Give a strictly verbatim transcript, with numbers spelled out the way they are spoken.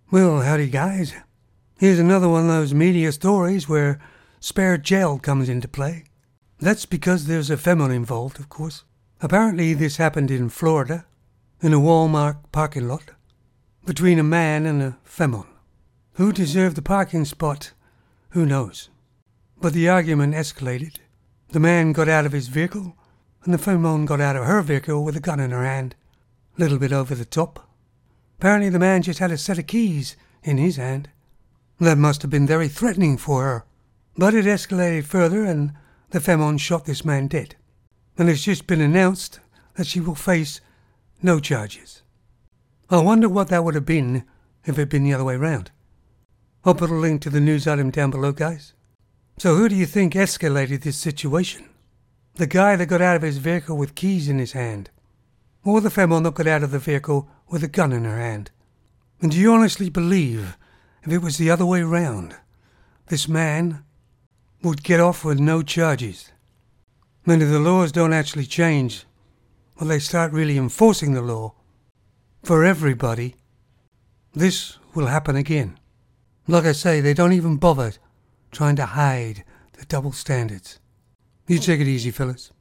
Well, howdy guys. Here's another one of those media stories where spare jail comes into play. That's because there's a femon involved, of course. Apparently this happened in Florida, in a Walmart parking lot, between a man and a femon. Who deserved the parking spot? Who knows? But the argument escalated. The man got out of his vehicle, and the femon got out of her vehicle with a gun in her hand. A little bit over the top. Apparently the man just had a set of keys in his hand. That must have been very threatening for her. But it escalated further, and the femon shot this man dead. And it's just been announced that she will face no charges. I wonder what that would have been if it had been the other way round. I'll put a link to the news item down below, guys. So who do you think escalated this situation? The guy that got out of his vehicle with keys in his hand? Or the femon that got out of the vehicle with a gun in her hand? And do you honestly believe if it was the other way round, this man would get off with no charges? And if the laws don't actually change, or they start really enforcing the law for everybody, this will happen again. Like I say, they don't even bother trying to hide the double standards. You take it easy, fellas.